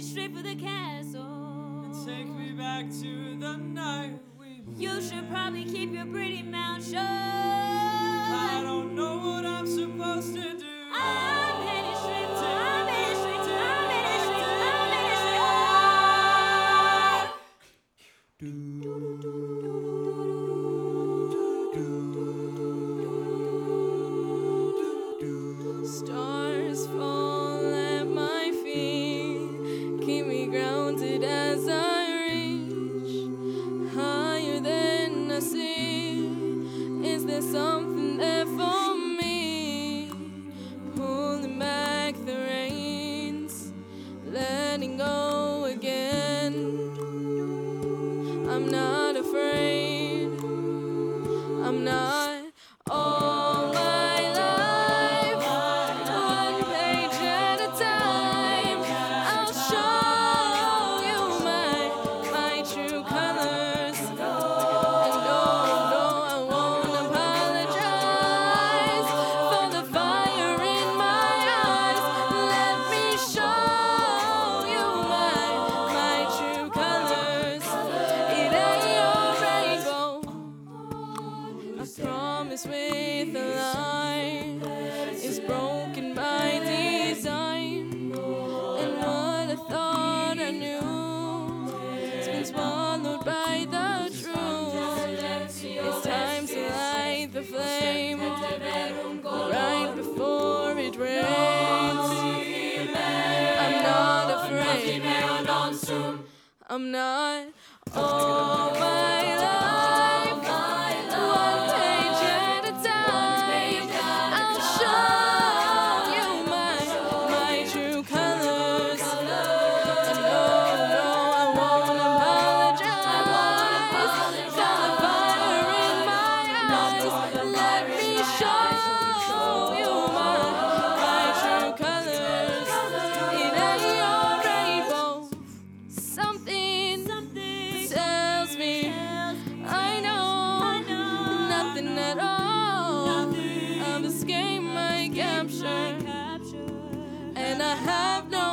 straight for the castle. And take me back to the night we met. You should probably keep your pretty mouth shut. I don't know what I'm supposed to do. I'm headed straight for, I'm headed straight to, I'm headed straight, I'm headed straight. Stars fall at my feet, keep me grounded as I reach higher than the sea. Is there something there for me? Pulling back the reins, letting go again. I'm not afraid, I'm not. All my life, one page at a time, I'll show you my true colors. And no, I won't apologize for the fire in my eyes. Let me show you my true colors. It ain't your rainbow. I promise with a lie is broken by design. And what I thought I knew has been swallowed by the truth. It's time to light the flame right before it rains. I'm not afraid, I'm not. All my life, one page at a time, I'll show you my true colors. And no, I won't apologize for the fire in my eyes. Let me show you my true colors. It ain't your rainbow. Something tells me I know nothing at all. I've escaped my capture, and I have no